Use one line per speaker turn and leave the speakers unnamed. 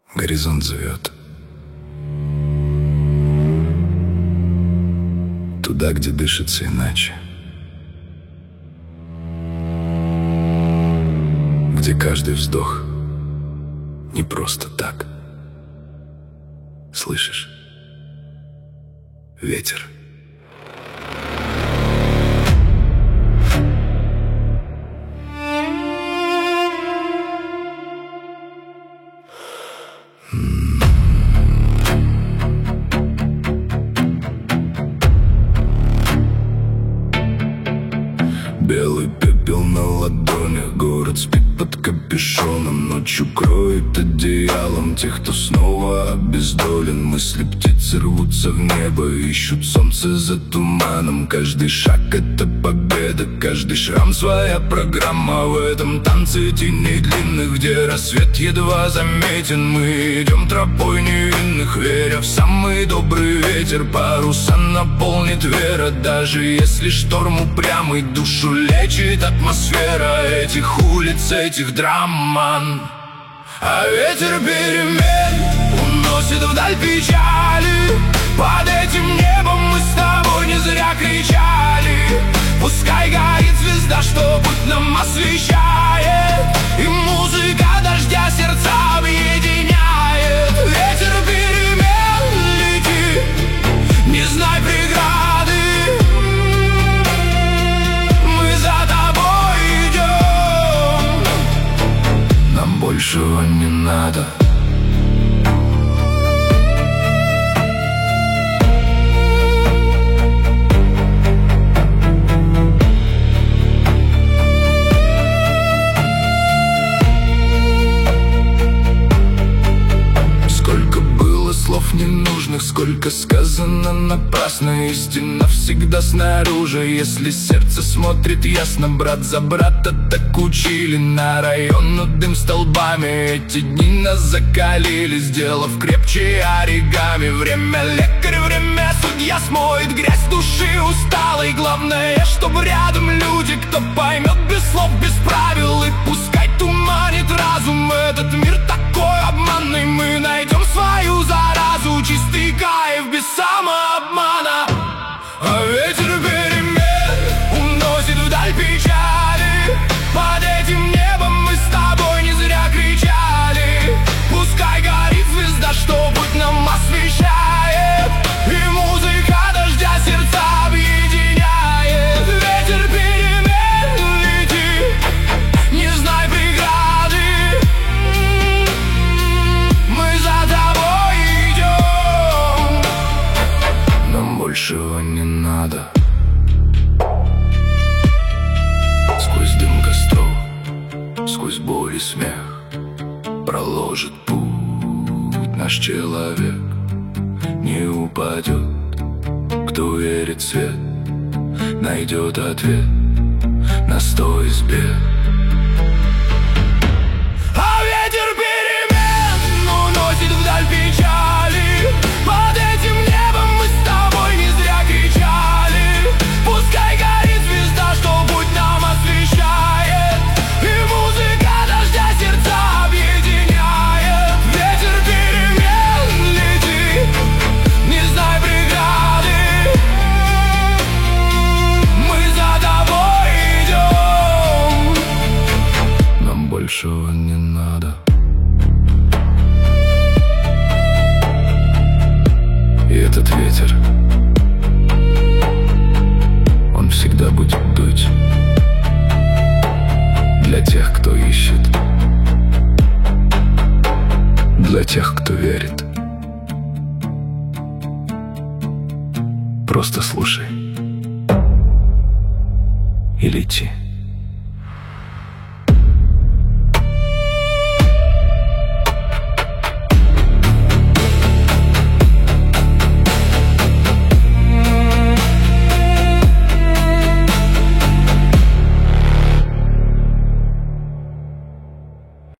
Горизонт зовет туда, где дышится иначе, где каждый вздох не просто так. Слышишь? Ветер. Белый пепел на ладонях, город спит под капюшоном, ночью кроет одеялом тех, кто снова обездолен. Мысли птицы рвутся в небо, ищут солнце за туманом. Каждый шаг — это победа, каждый шрам — своя программа. В этом танце теней длинных, где рассвет едва заметен, мы идем тропой невинных, веря в самый добрый ветер. Паруса наполнит вера, даже если шторм упрямый. Душу лечит атмосфера этих улиц, этих драм. А ветер перемен уносит вдаль печали. Под этим небом мы с тобой не зря кричали. Пускай горит звезда, что путь нам освещает, и музыка дождя сердца объединяет. Ветер перемен, лети, не знай преграды. Мы за тобой идем, нам большего не надо. Слов ненужных, сколько сказано напрасно. Истина всегда снаружи, если сердце смотрит ясно. Брат за брата так учили, на район, но дым столбами. Эти дни нас закалили, сделав крепче оригами. Время лекарь, время судья, смоет грязь души усталой. Главное, чтобы рядом люди, кто поймет без слов, без правил. И пускай туманит разум этот мир такой обманный, мы найдем свою заразу, чистый кайф без самообмана. А ветер перемен уносит вдаль печали. Под этим небом мы с тобой не зря кричали. Пускай горит звезда, что путь нам освещает, и музыка дождя сердца объединяет. Ветер перемен, лети, не знай преграды. Мы за тобой идем, нам большего не надо. Сквозь дым костров, сквозь боль и смех проложит путь наш человек. Не упадет, кто верит в свет, найдет ответ на 100 из бед. А ветер перемен уносит вдаль печали. Под этим небом мы с тобой не зря кричали. Пускай горит звезда, что путь нам освещает, и музыка дождя сердца объединяет. Ветер перемен, лети, не знай преграды. Мы за тобой идем, нам большего не надо. И этот ветер, он всегда будет дуть для тех, кто ищет, для тех, кто верит. Просто слушай и лети.